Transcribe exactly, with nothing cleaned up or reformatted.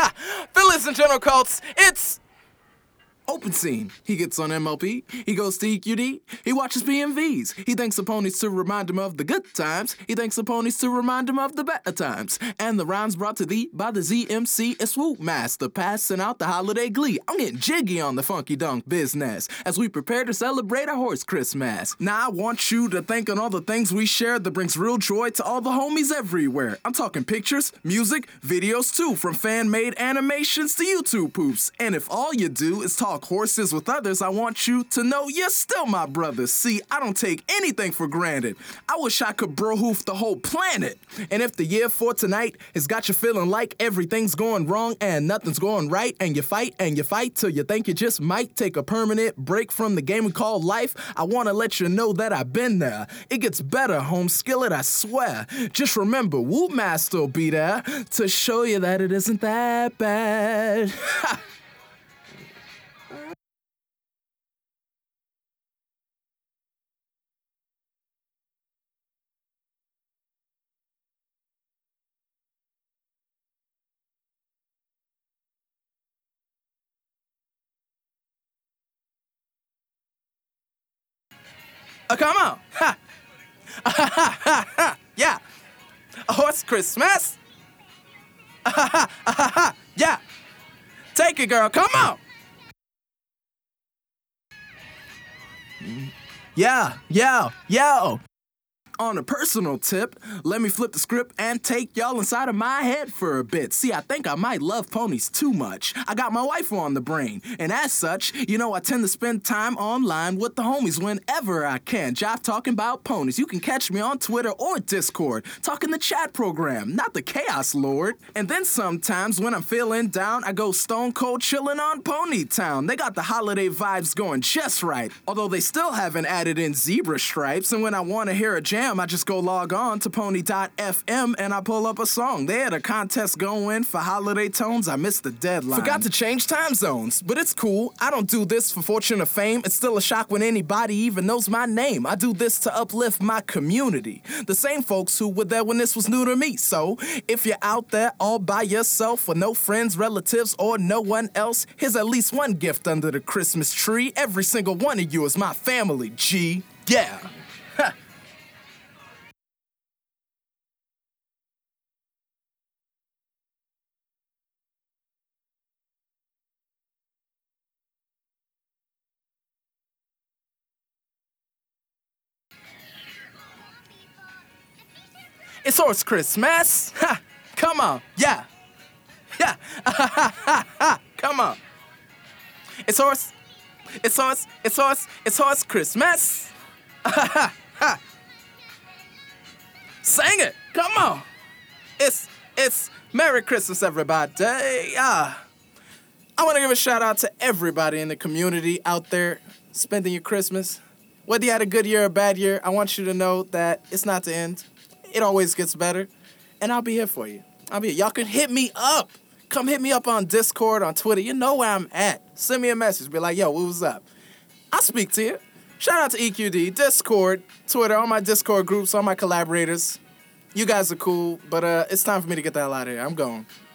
Fellas and General Cults, it's Open Scene. He gets on M L P, he goes to E Q D, he watches P M Vs. He thanks the ponies to remind him of the good times, he thanks the ponies to remind him of the better times. And the rhymes brought to thee by the Z M C and Swoop Master, passing out the holiday glee. I'm getting jiggy on the funky dunk business as we prepare to celebrate our horse Christmas. Now I want you to think on all the things we shared that brings real joy to all the homies everywhere. I'm talking pictures, music, videos too, from fan-made animations to YouTube poops. And if all you do is talk horses with others, I want you to know you're still my brother. See, I don't take anything for granted. I wish I could bro-hoof the whole planet. And if the year for tonight has got you feeling like everything's going wrong and nothing's going right, and you fight and you fight till you think you just might take a permanent break from the game we call life, I want to let you know that I've been there. It gets better, home skillet, I swear. Just remember, Whoop Master will be there to show you that it isn't that bad. Oh, come on. Ha. Ha, ha, ha, ha. Yeah. A horse Christmas. Ha, ha, ha, ha. Yeah. Take it, girl. Come on. Yeah, yeah, yeah. On a personal tip, let me flip the script and take y'all inside of my head for a bit. See, I think I might love ponies too much. I got my wife on the brain, and as such, you know I tend to spend time online with the homies whenever I can. Jive talking about ponies. You can catch me on Twitter or Discord, talking the chat program, not the Chaos Lord. And then sometimes when I'm feeling down, I go stone cold chilling on Pony Town. They got the holiday vibes going just right, although they still haven't added in zebra stripes. And when I want to hear a jam, I just go log on to pony dot f m and I pull up a song. They had a contest going for holiday tones. I missed the deadline. Forgot to change time zones, but it's cool. I don't do this for fortune or fame. It's still a shock when anybody even knows my name. I do this to uplift my community, the same folks who were there when this was new to me. So if you're out there all by yourself with no friends, relatives, or no one else, here's at least one gift under the Christmas tree. Every single one of you is my family, G. Yeah. It's horse Christmas. Ha! Come on. Yeah. Yeah. Come on. It's horse. It's horse. It's horse. It's horse Christmas. Sing it. Come on. It's it's Merry Christmas, everybody. Ah. I want to give a shout out to everybody in the community out there spending your Christmas. Whether you had a good year or a bad year, I want you to know that it's not the end. It always gets better, and I'll be here for you. I'll be here. Y'all can hit me up. Come hit me up on Discord, on Twitter. You know where I'm at. Send me a message. Be like, yo, what was up? I'll speak to you. Shout out to E Q D, Discord, Twitter, all my Discord groups, all my collaborators. You guys are cool, but uh, it's time for me to get the hell out of here. I'm going.